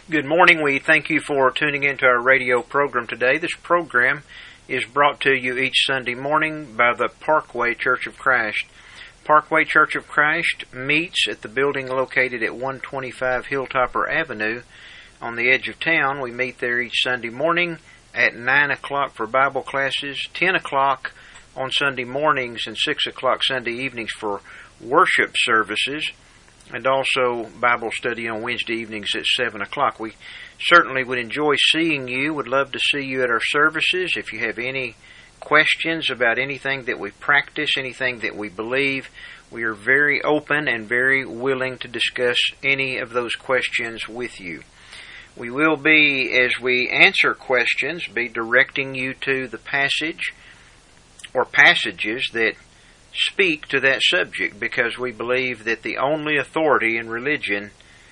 Good morning. We thank you for tuning into our radio program today. This program is brought to you each Sunday morning by the Parkway Church of Christ. Parkway Church of Christ meets at the building located at 125 Hilltopper Avenue on the edge of town. We meet there each Sunday morning at 9 o'clock for Bible classes, 10 o'clock on Sunday mornings, and 6 o'clock Sunday evenings for worship services, and also Bible study on Wednesday evenings at 7 o'clock. We certainly would enjoy seeing you, would love to see you at our services. If you have any questions about anything that we practice, anything that we believe, we are very open and very willing to discuss any of those questions with you. We will be, as we answer questions, be directing you to the passage or passages that speak to that subject, because we believe that the only authority in religion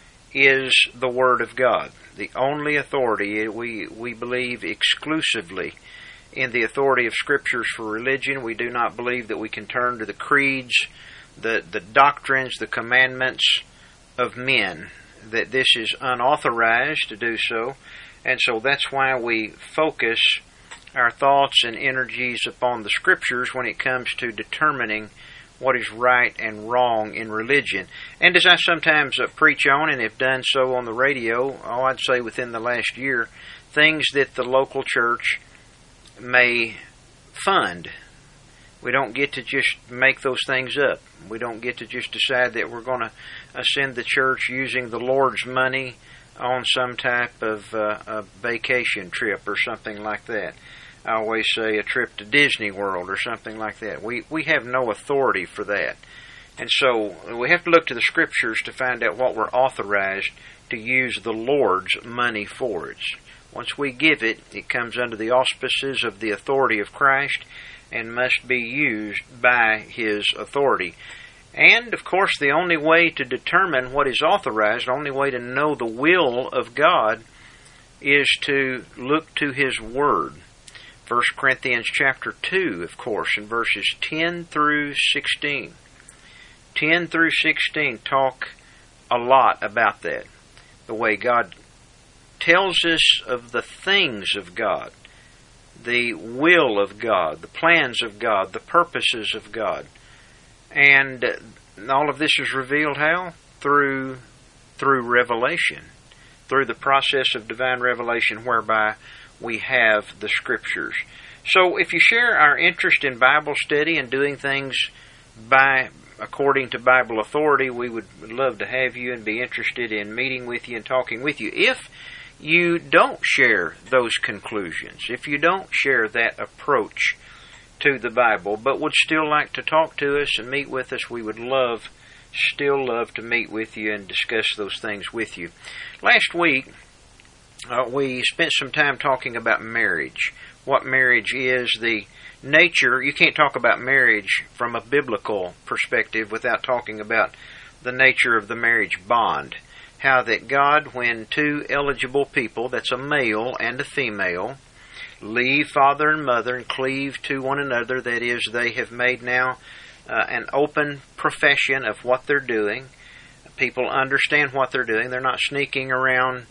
is the Word of God. The only authority, we believe exclusively in the authority of Scriptures for religion. We do not believe that we can turn to the creeds, the doctrines, the commandments of men, that this is unauthorized to do so, and so that's why we focus our thoughts and energies upon the Scriptures when it comes to determining what is right and wrong in religion. And as I sometimes preach on, and have done so on the radio, I'd say within the last year, things that the local church may fund. We don't get to just make those things up. We don't get to just decide that we're going to send the church using the Lord's money on some type of a vacation trip or something like that. I always say a trip to Disney World or something like that. We have no authority for that. And so we have to look to the Scriptures to find out what we're authorized to use the Lord's money for. Once we give it, it comes under the auspices of the authority of Christ and must be used by His authority. And, of course, the only way to determine what is authorized, the only way to know the will of God, is to look to His Word. 1 Corinthians chapter 2, of course, in verses 10 through 16. 10 through 16 talk a lot about that. The way God tells us of the things of God, the will of God, the plans of God, the purposes of God. And all of this is revealed how? Through revelation. Through the process of divine revelation whereby we have the Scriptures. So if you share our interest in Bible study and doing things according to Bible authority, we would love to have you and be interested in meeting with you and talking with you. If you don't share those conclusions, if you don't share that approach to the Bible, but would still like to talk to us and meet with us, we would still love to meet with you and discuss those things with you. Last week, we spent some time talking about marriage, what marriage is, the nature. You can't talk about marriage from a biblical perspective without talking about the nature of the marriage bond. How that God, when two eligible people, that's a male and a female, leave father and mother and cleave to one another, that is, they have made now an open profession of what they're doing. People understand what they're doing. They're not sneaking around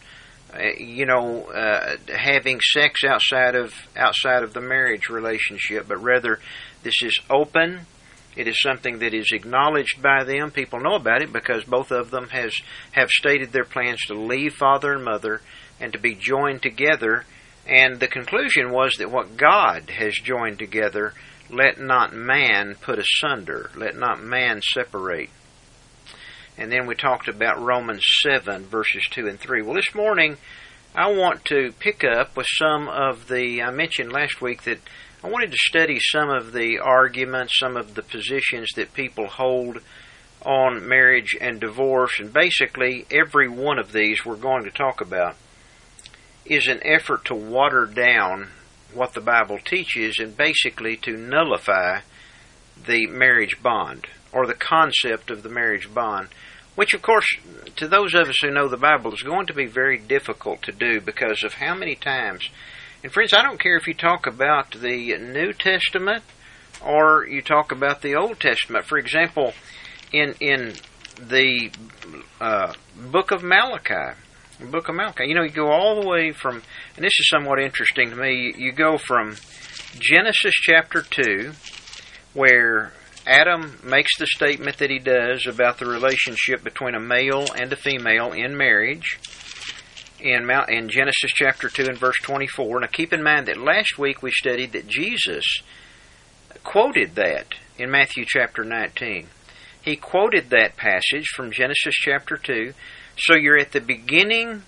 having sex outside of the marriage relationship, but rather this is open. It is something that is acknowledged by them. People know about it because both of them have stated their plans to leave father and mother and to be joined together. And the conclusion was that what God has joined together, let not man put asunder. Let not man separate. And then we talked about Romans 7, verses 2 and 3. Well, this morning, I want to pick up with some of I mentioned last week that I wanted to study some of the arguments, some of the positions that people hold on marriage and divorce. And basically, every one of these we're going to talk about is an effort to water down what the Bible teaches and basically to nullify the marriage bond or the concept of the marriage bond, which, of course, to those of us who know the Bible, is going to be very difficult to do because of how many times. And friends, I don't care if you talk about the New Testament or you talk about the Old Testament. For example, in the book of Malachi, The book of Malachi. You go all the way from, and this is somewhat interesting to me, you go from Genesis chapter 2, where Adam makes the statement that he does about the relationship between a male and a female in marriage, in Genesis chapter 2 and verse 24. Now keep in mind that last week we studied that Jesus quoted that in Matthew chapter 19. He quoted that passage from Genesis chapter 2. So you're at the beginning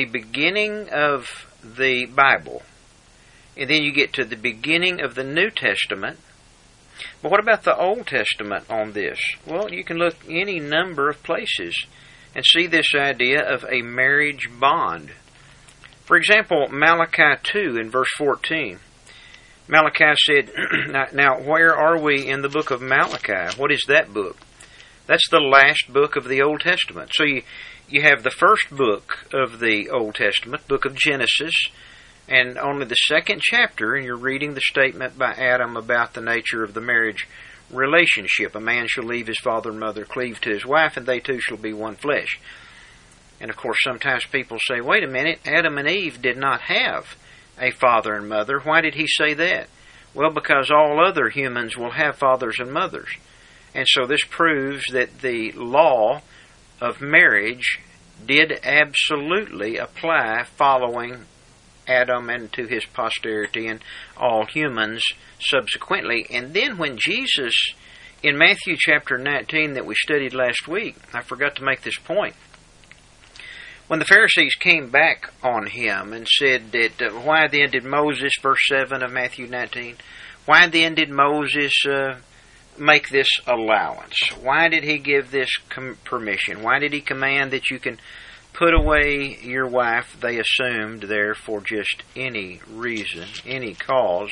of the Bible. And then you get to the beginning of the New Testament. But what about the Old Testament on this? Well, you can look any number of places and see this idea of a marriage bond. For example, Malachi 2 in verse 14. Malachi said, now where are we in the book of Malachi? What is that book? That's the last book of the Old Testament. So you have the first book of the Old Testament, book of Genesis, and only the second chapter, and you're reading the statement by Adam about the nature of the marriage relationship. A man shall leave his father and mother, cleave to his wife, and they two shall be one flesh. And of course, sometimes people say, wait a minute, Adam and Eve did not have a father and mother. Why did he say that? Well, because all other humans will have fathers and mothers. And so this proves that the law of marriage did absolutely apply following Adam and to his posterity and all humans subsequently. And then when Jesus, in Matthew chapter 19 that we studied last week, I forgot to make this point. When the Pharisees came back on him and said that, why then did Moses, verse 7 of Matthew 19, why then did Moses make this allowance? Why did he give this permission? Why did he command that you can put away your wife? They assumed there for just any reason, any cause.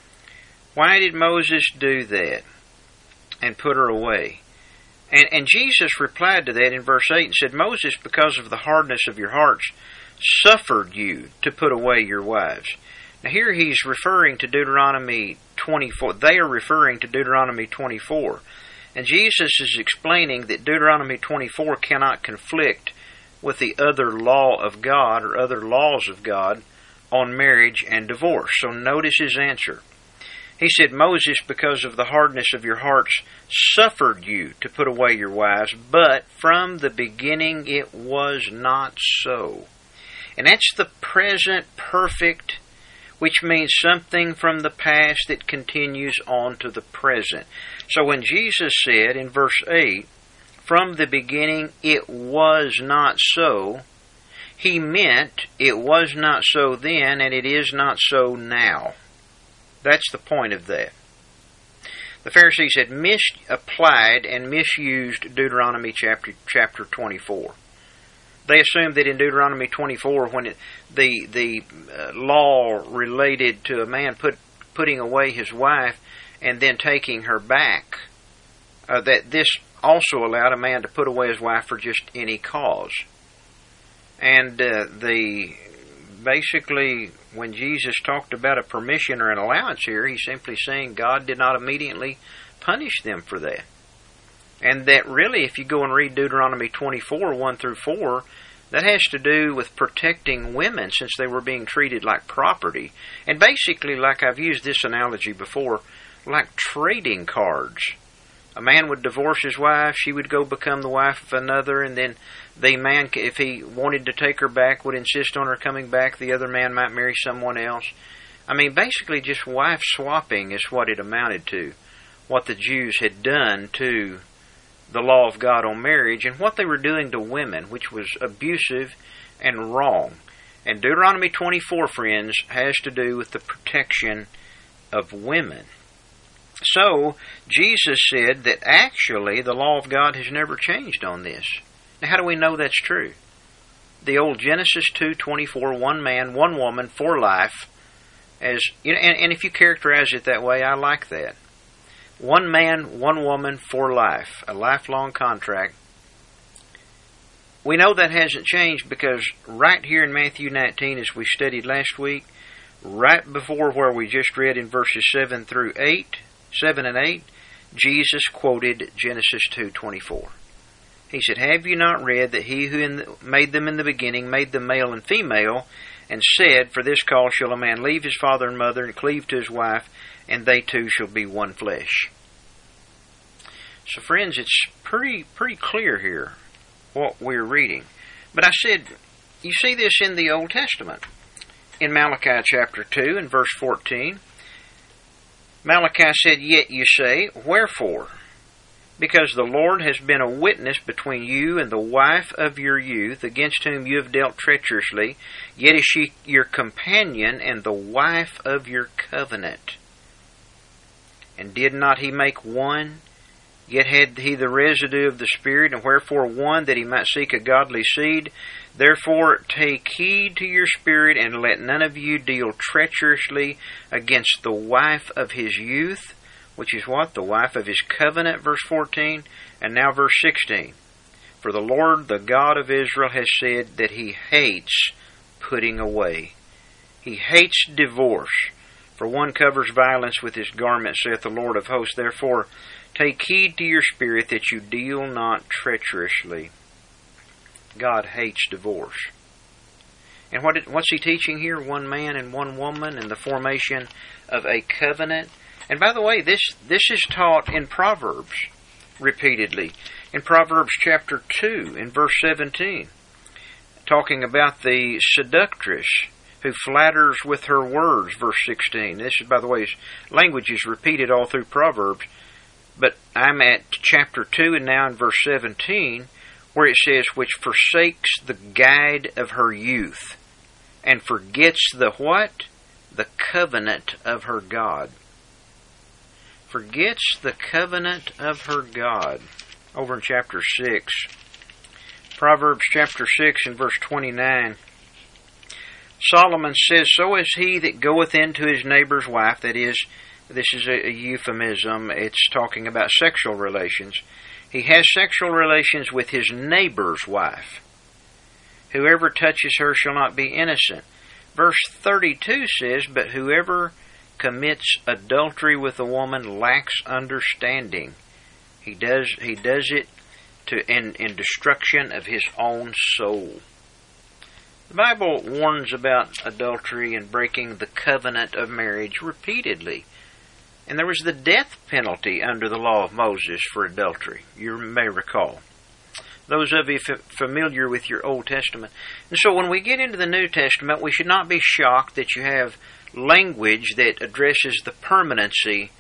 Why did Moses do that and put her away? And Jesus replied to that in verse 8 and said, Moses, because of the hardness of your hearts, suffered you to put away your wives. Now here he's referring to Deuteronomy 24. They are referring to Deuteronomy 24. And Jesus is explaining that Deuteronomy 24 cannot conflict with the other law of God or other laws of God on marriage and divorce. So notice his answer. He said, Moses, because of the hardness of your hearts, suffered you to put away your wives, but from the beginning it was not so. And that's the present perfect, which means something from the past that continues on to the present. So when Jesus said in verse 8, from the beginning it was not so, he meant it was not so then and it is not so now. That's the point of that. The Pharisees had misapplied and misused Deuteronomy chapter 24. They assumed that in Deuteronomy 24, when the law related to a man putting away his wife and then taking her back, that this also allowed a man to put away his wife for just any cause. And basically, when Jesus talked about a permission or an allowance here, he's simply saying God did not immediately punish them for that. And that really, if you go and read Deuteronomy 24, 1 through 4, that has to do with protecting women since they were being treated like property. And basically, like I've used this analogy before, like trading cards. A man would divorce his wife, she would go become the wife of another, and then the man, if he wanted to take her back, would insist on her coming back. The other man might marry someone else. I mean, basically just wife swapping is what it amounted to. What the Jews had done to the law of God on marriage and what they were doing to women, which was abusive and wrong. And Deuteronomy 24, friends, has to do with the protection of women. So, Jesus said that actually the law of God has never changed on this. Now, how do we know that's true? The old Genesis 2:24, one man, one woman for life, as you know, and if you characterize it that way, I like that. One man, one woman for life, a lifelong contract. We know that hasn't changed because right here in Matthew 19, as we studied last week, right before where we just read in verses 7 and 8, Jesus quoted Genesis 2:24. He said, have you not read that he who made them in the beginning made them male and female, and said, for this cause shall a man leave his father and mother, and cleave to his wife, and they two shall be one flesh. So friends, it's pretty clear here what we're reading. But I said, you see this in the Old Testament. In Malachi chapter 2 and verse 14, Malachi said, yet you say, wherefore? Because the Lord has been a witness between you and the wife of your youth, against whom you have dealt treacherously, yet is she your companion and the wife of your covenant. And did not he make one? Yet had he the residue of the Spirit, and wherefore one, that he might seek a godly seed? Therefore take heed to your spirit, and let none of you deal treacherously against the wife of his youth, which is what? The wife of his covenant, verse 14, and now verse 16. For the Lord, the God of Israel, has said that he hates putting away. He hates divorce. For one covers violence with his garment, saith the Lord of hosts. Therefore take heed to your spirit, that you deal not treacherously. God hates divorce. And what's he teaching here? One man and one woman, and the formation of a covenant. And by the way, this is taught in Proverbs repeatedly. In Proverbs chapter 2, in verse 17, talking about the seductress who flatters with her words, verse 16. This is, by the way, language is repeated all through Proverbs. But I'm at chapter 2 and now in verse 17, where it says, which forsakes the guide of her youth, and forgets the what? The covenant of her God. Forgets the covenant of her God. Over in chapter 6. Proverbs chapter 6 and verse 29. Solomon says, so is he that goeth into his neighbor's wife. That is, this is a euphemism. It's talking about sexual relations. He has sexual relations with his neighbor's wife. Whoever touches her shall not be innocent. Verse 32 says, but whoever commits adultery with a woman lacks understanding. He does it in destruction of his own soul. The Bible warns about adultery and breaking the covenant of marriage repeatedly. And there was the death penalty under the law of Moses for adultery, you may recall. Those of you familiar with your Old Testament. And so when we get into the New Testament, we should not be shocked that you have language that addresses the permanency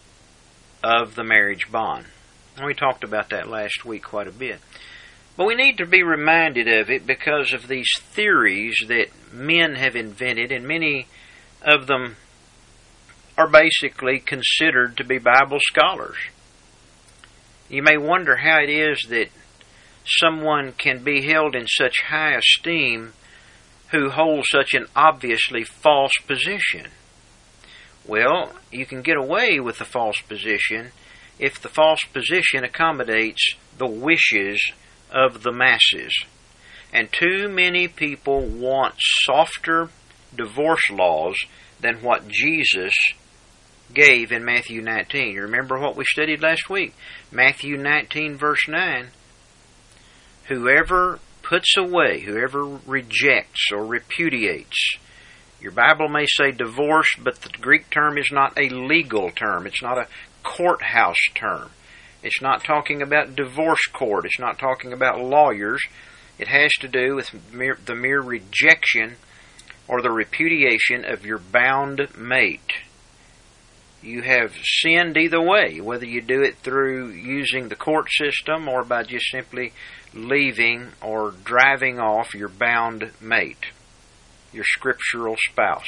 of the marriage bond. And we talked about that last week quite a bit. But we need to be reminded of it because of these theories that men have invented, and many of them are basically considered to be Bible scholars. You may wonder how it is that someone can be held in such high esteem who holds such an obviously false position. Well, you can get away with the false position if the false position accommodates the wishes of the masses. And too many people want softer divorce laws than what Jesus gave in Matthew 19. You remember what we studied last week? Matthew 19 verse 9. Whoever puts away, whoever rejects or repudiates. Your Bible may say divorce, but the Greek term is not a legal term. It's not a courthouse term. It's not talking about divorce court. It's not talking about lawyers. It has to do with the mere rejection or the repudiation of your bound mate. You have sinned either way, whether you do it through using the court system or by just simply leaving or driving off your bound mate, your scriptural spouse.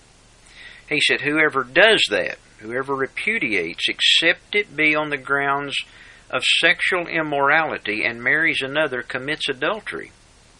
He said, whoever does that, whoever repudiates, except it be on the grounds of sexual immorality and marries another, commits adultery.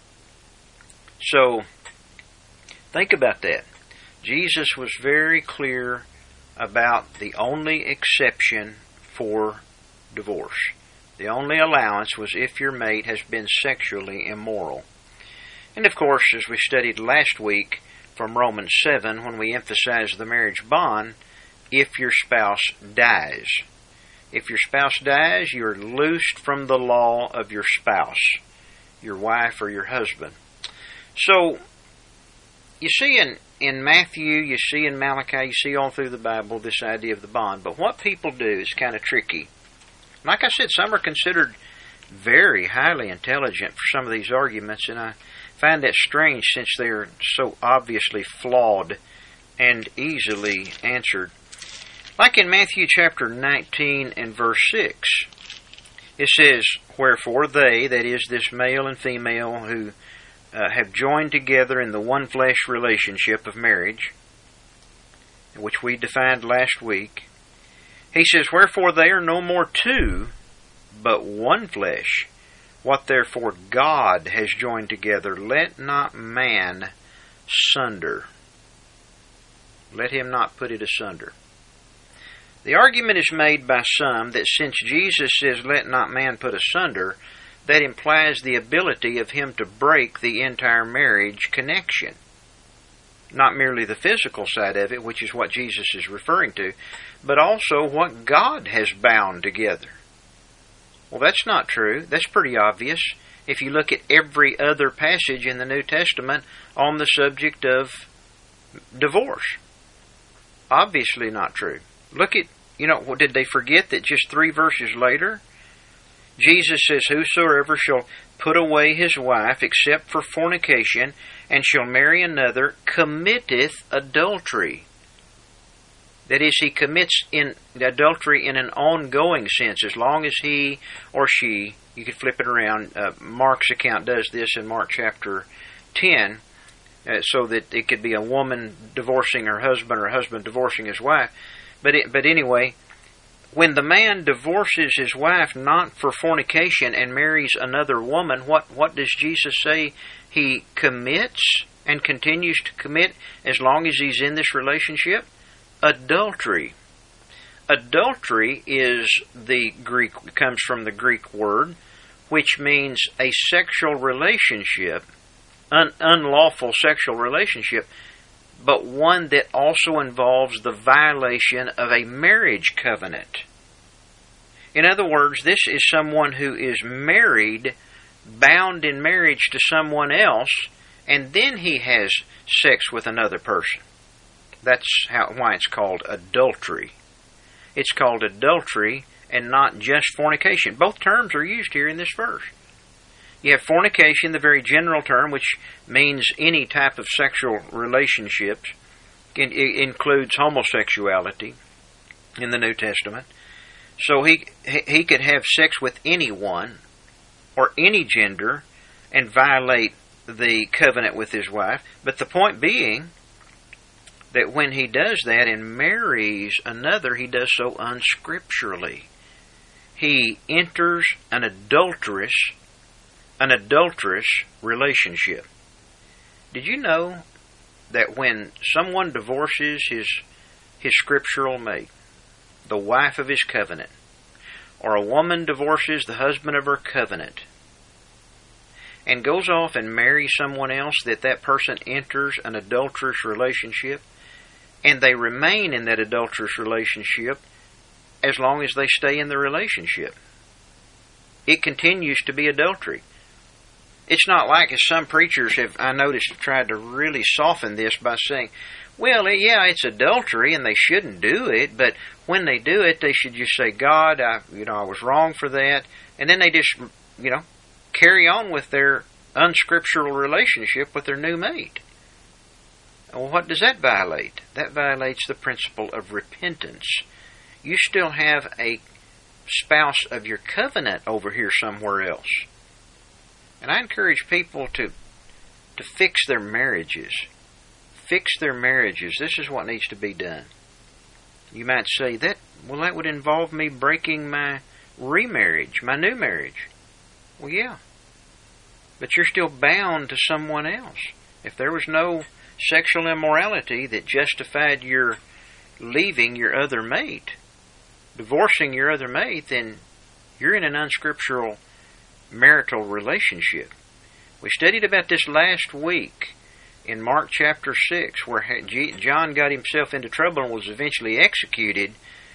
So, think about that. Jesus was very clear about the only exception for divorce. The only allowance was if your mate has been sexually immoral. And of course, as we studied last week from Romans 7, when we emphasized the marriage bond, if your spouse dies. If your spouse dies, you are loosed from the law of your spouse, your wife or your husband. So, you see in Matthew, you see in Malachi, you see all through the Bible this idea of the bond. But what people do is kind of tricky. Like I said, some are considered very highly intelligent for some of these arguments, and I find that strange since they are so obviously flawed and easily answered. Like in Matthew chapter 19 and verse 6, it says, "Wherefore they," that is, this male and female who have joined together in the one flesh relationship of marriage, which we defined last week, he says, "Wherefore they are no more two, but one flesh. What therefore God has joined together, let not man sunder." Let him not put it asunder. The argument is made by some that since Jesus says, "Let not man put asunder," that implies the ability of him to break the entire marriage connection. Not merely the physical side of it, which is what Jesus is referring to, but also what God has bound together. Well, that's not true. That's pretty obvious if you look at every other passage in the New Testament on the subject of divorce. Obviously not true. Look at, did they forget that just 3 verses later, Jesus says, "Whosoever shall put away his wife, except for fornication, and shall marry another, committeth adultery." That is, he commits in adultery in an ongoing sense, as long as he or she, you could flip it around, Mark's account does this in Mark chapter 10, so that it could be a woman divorcing her husband or a husband divorcing his wife. But anyway, when the man divorces his wife not for fornication and marries another woman, what does Jesus say he commits and continues to commit as long as he's in this relationship? Adultery. Adultery comes from the Greek word, which means a sexual relationship, an unlawful sexual relationship, but one that also involves the violation of a marriage covenant. In other words, this is someone who is married, bound in marriage to someone else, and then he has sex with another person. That's why it's called adultery. It's called adultery and not just fornication. Both terms are used here in this verse. You have fornication, the very general term, which means any type of sexual relationships. It includes homosexuality in the New Testament. So he could have sex with anyone or any gender and violate the covenant with his wife. But the point being that when he does that and marries another, he does so unscripturally. He enters an adulterous relationship. Did you know that when someone divorces his scriptural mate, the wife of his covenant, or a woman divorces the husband of her covenant, and goes off and marries someone else, that person enters an adulterous relationship, and they remain in that adulterous relationship as long as they stay in the relationship? It continues to be adultery. It's not like, as some preachers have tried to really soften this by saying, well, yeah, it's adultery and they shouldn't do it, but when they do it, they should just say, "God, I was wrong for that," and then they just, carry on with their unscriptural relationship with their new mate. Well, what does that violate? That violates the principle of repentance. You still have a spouse of your covenant over here somewhere else. And I encourage people to fix their marriages. Fix their marriages. This is what needs to be done. You might say, that would involve me breaking my remarriage, my new marriage. Well, yeah. But you're still bound to someone else. If there was no sexual immorality that justified your leaving your other mate, divorcing your other mate, then you're in an unscriptural marital relationship. We studied about this last week in Mark chapter 6, where John got himself into trouble and was eventually executed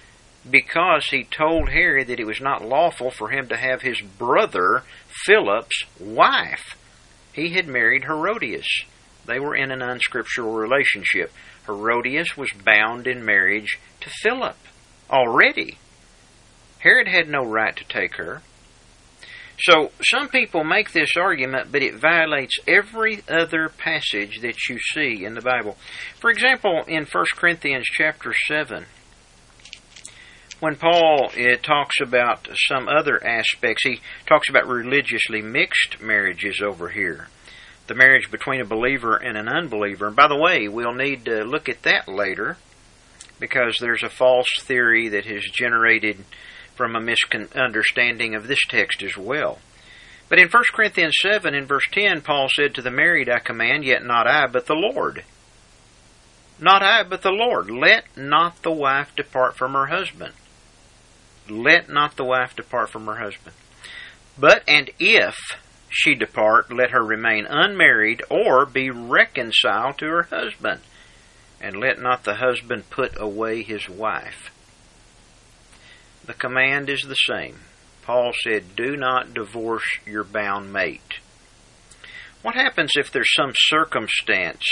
because he told Herod that it was not lawful for him to have his brother Philip's wife. He had married Herodias. They were in an unscriptural relationship. Herodias was bound in marriage to Philip already. Herod had no right to take her. So some people make this argument, but it violates every other passage that you see in the Bible. For example, in 1 Corinthians chapter 7, when Paul talks about some other aspects, he talks about religiously mixed marriages over here. The marriage between a believer and an unbeliever. And by the way, we'll need to look at that later, because there's a false theory that has generated from a misunderstanding of this text as well. But in 1 Corinthians 7, in verse 10, Paul said, "To the married I command, yet not I, but the Lord. Not I, but the Lord. Let not the wife depart from her husband." Let not the wife depart from her husband. "But, and if she depart, let her remain unmarried, or be reconciled to her husband. And let not the husband put away his wife." The command is the same. Paul said, do not divorce your bound mate. What happens if there's some circumstance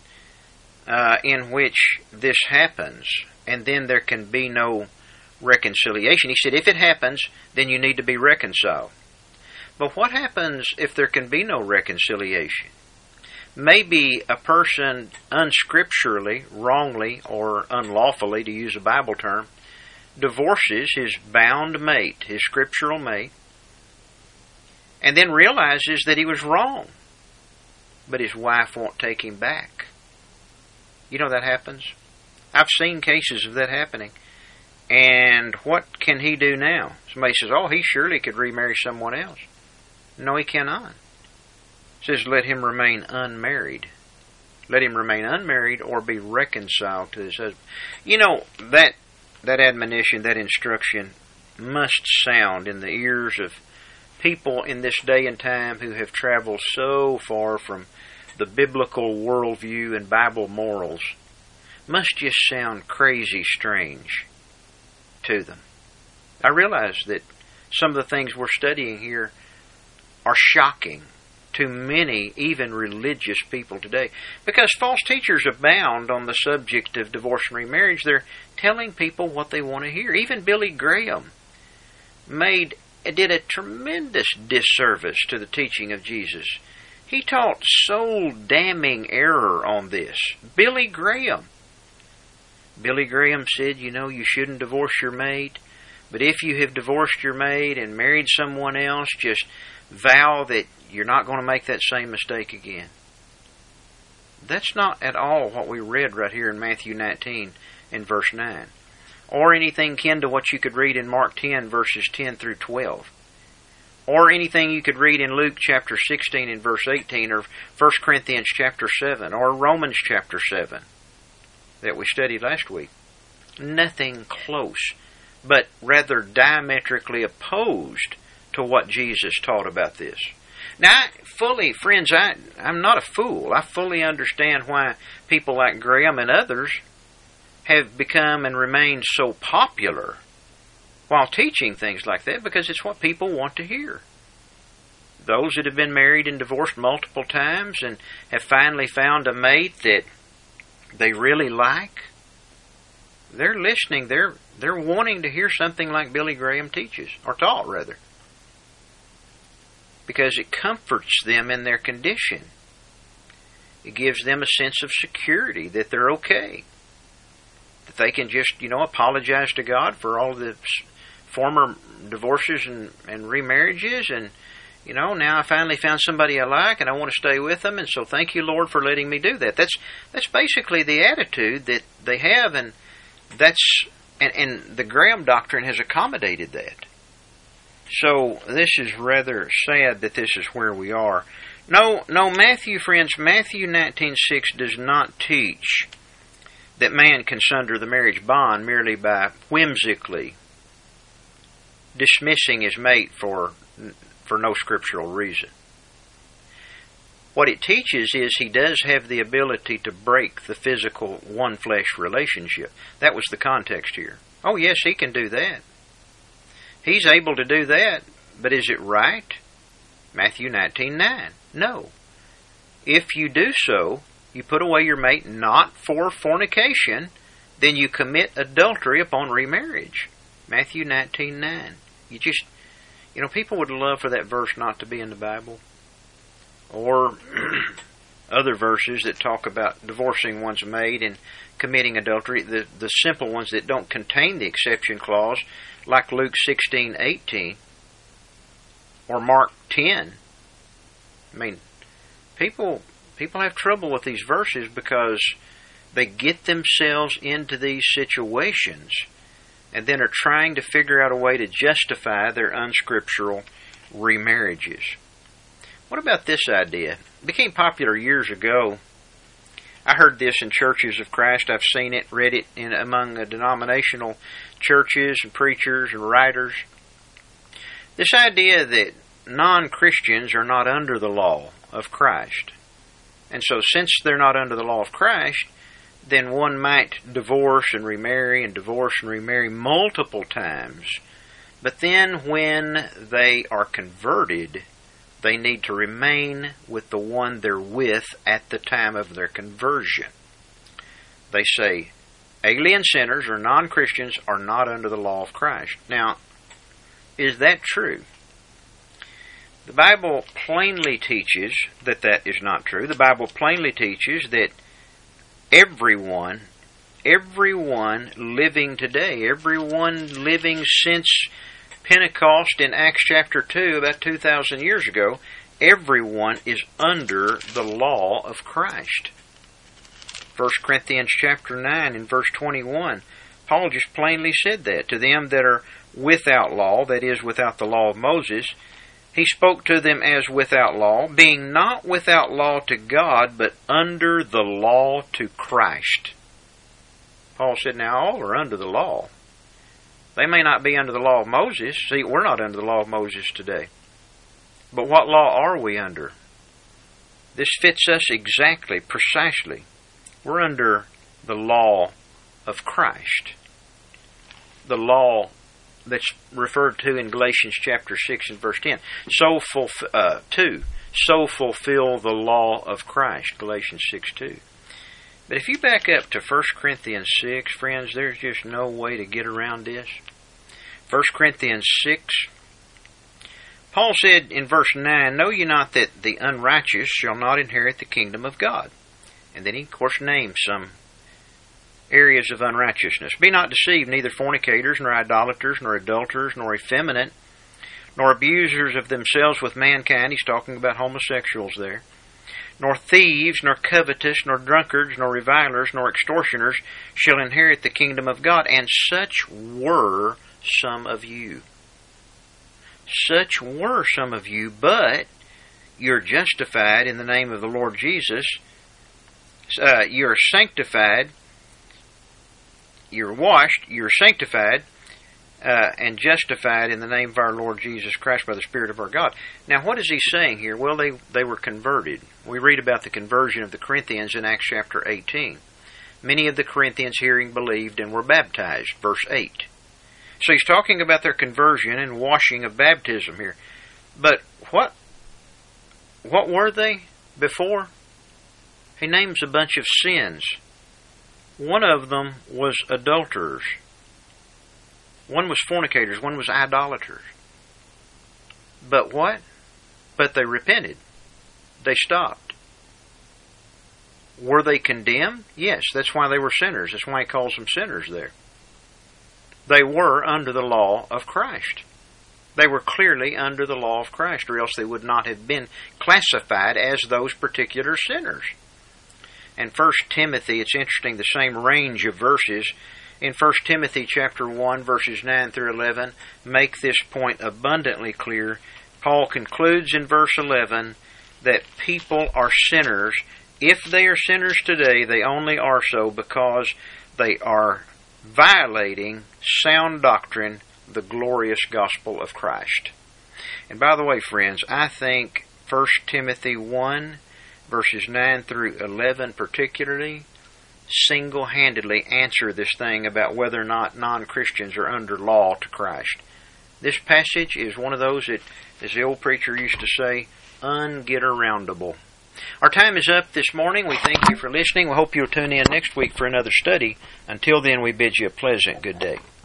in which this happens, and then there can be no reconciliation? He said, if it happens, then you need to be reconciled. But what happens if there can be no reconciliation? Maybe a person unscripturally, wrongly, or unlawfully, to use a Bible term, divorces his bound mate, his scriptural mate, and then realizes that he was wrong, but his wife won't take him back. You know that happens. I've seen cases of that happening. And what can he do now? Somebody says, oh, he surely could remarry someone else. No, he cannot. It says, let him remain unmarried. Let him remain unmarried or be reconciled to his husband. You know, that admonition, that instruction must sound in the ears of people in this day and time who have traveled so far from the biblical worldview and Bible morals. Must just sound crazy strange to them. I realize that some of the things we're studying here are shocking to many, even religious people today, because false teachers abound on the subject of divorce and remarriage. They're telling people what they want to hear. Even Billy Graham did a tremendous disservice to the teaching of Jesus. He taught soul-damning error on this. Billy Graham said, you shouldn't divorce your mate, but if you have divorced your mate and married someone else, just vow that you're not going to make that same mistake again. That's not at all what we read right here in Matthew 19 and verse 9. Or anything kin to what you could read in Mark 10 verses 10 through 12. Or anything you could read in Luke chapter 16 and verse 18, or 1 Corinthians chapter 7, or Romans chapter 7 that we studied last week. Nothing close, but rather diametrically opposed to what Jesus taught about this. Now, friends, I'm not a fool. I fully understand why people like Graham and others have become and remain so popular while teaching things like that, because it's what people want to hear. Those that have been married and divorced multiple times and have finally found a mate that they really like, they're listening. They're wanting to hear something like Billy Graham teaches, or taught rather, because it comforts them in their condition. It gives them a sense of security that they're okay, that they can just, apologize to God for all the former divorces and remarriages, and, now I finally found somebody I like and I want to stay with them, and so thank you, Lord, for letting me do that. That's basically the attitude that they have, and and the Graham doctrine has accommodated that. So this is rather sad that this is where we are. No, Matthew 19:6 does not teach that man can sunder the marriage bond merely by whimsically dismissing his mate for no scriptural reason. What it teaches is he does have the ability to break the physical one-flesh relationship. That was the context here. Oh, yes, he can do that. He's able to do that, but is it right? Matthew 19:9. No. If you do so, you put away your mate not for fornication, then you commit adultery upon remarriage. Matthew 19:9. People would love for that verse not to be in the Bible. Or other verses that talk about divorcing one's mate and committing adultery, the simple ones that don't contain the exception clause, like Luke 16:18 or Mark 10. I mean, people have trouble with these verses because they get themselves into these situations and then are trying to figure out a way to justify their unscriptural remarriages. What about this idea? It became popular years ago. I heard this in churches of Christ. I've seen it, read it among denominational churches and preachers and writers. This idea that non-Christians are not under the law of Christ. And so since they're not under the law of Christ, then one might divorce and remarry multiple times. But then when they are converted, they need to remain with the one they're with at the time of their conversion. They say alien sinners or non-Christians are not under the law of Christ. Now, is that true? The Bible plainly teaches that that is not true. The Bible plainly teaches that everyone living today, everyone living since Pentecost in Acts chapter 2, about 2,000 years ago, everyone is under the law of Christ. 1 Corinthians chapter 9 and verse 21, Paul just plainly said that. To them that are without law, that is, without the law of Moses, he spoke to them as without law, being not without law to God, but under the law to Christ. Paul said, now all are under the law. They may not be under the law of Moses. See, we're not under the law of Moses today. But what law are we under? This fits us exactly, precisely. We're under the law of Christ. The law that's referred to in Galatians chapter 6 and verse 10. So fulfill the law of Christ, Galatians 6:2. But if you back up to 1 Corinthians 6, friends, there's just no way to get around this. 1 Corinthians 6, Paul said in verse 9, know ye not that the unrighteous shall not inherit the kingdom of God? And then he, of course, names some areas of unrighteousness. Be not deceived, neither fornicators, nor idolaters, nor adulterers, nor effeminate, nor abusers of themselves with mankind. He's talking about homosexuals there. Nor thieves, nor covetous, nor drunkards, nor revilers, nor extortioners shall inherit the kingdom of God. And such were some of you. Such were some of you, but you're justified in the name of the Lord Jesus. You're sanctified. You're washed. You're sanctified and justified in the name of our Lord Jesus Christ by the Spirit of our God. Now, what is he saying here? Well, they were converted. We read about the conversion of the Corinthians in Acts chapter 18. Many of the Corinthians hearing believed and were baptized, verse 8. So he's talking about their conversion and washing of baptism here. But what were they before? He names a bunch of sins. One of them was adulterers. One was fornicators. One was idolaters. But what? But they repented. They stopped. Were they condemned? Yes, that's why they were sinners. That's why he calls them sinners there. They were under the law of Christ. They were clearly under the law of Christ, or else they would not have been classified as those particular sinners. And 1 Timothy, it's interesting, the same range of verses in 1 Timothy chapter 1, verses 9 through 11, make this point abundantly clear. Paul concludes in verse 11 that people are sinners. If they are sinners today, they only are so because they are violating sound doctrine, the glorious gospel of Christ. And by the way, friends, I think 1 Timothy 1 verses 9 through 11 particularly, single-handedly answer this thing about whether or not non-Christians are under law to Christ. This passage is one of those that, as the old preacher used to say, unget-aroundable. Our time is up this morning. We thank you for listening. We hope you'll tune in next week for another study. Until then, we bid you a pleasant good day.